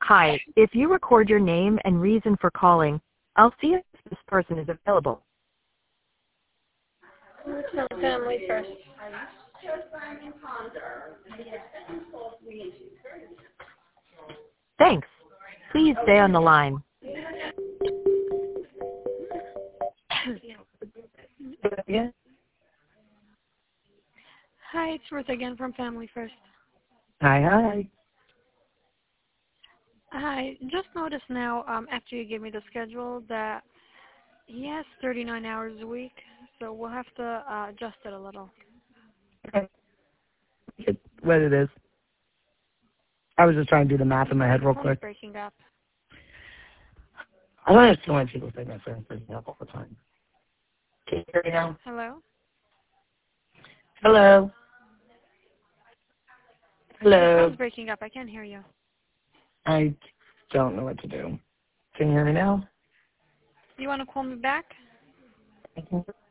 Hi, if you record your name and reason for calling, I'll see if this person is available. Family first. Thanks. Please stay on the line. Yeah. Hi, it's Ruth again from Family First. Hi. Hi, just noticed now, after you gave me the schedule, that he has 39 hours a week, so we'll have to adjust it a little. Okay. It's what it is. I was just trying to do the math in my head real quick. Breaking up. I don't have so many people say my phone's breaking up all the time. Can you hear me now? Hello? Hello? Your Hello? phone's breaking up. I can't hear you. I don't know what to do. Can you hear me now? You want to call me back? I can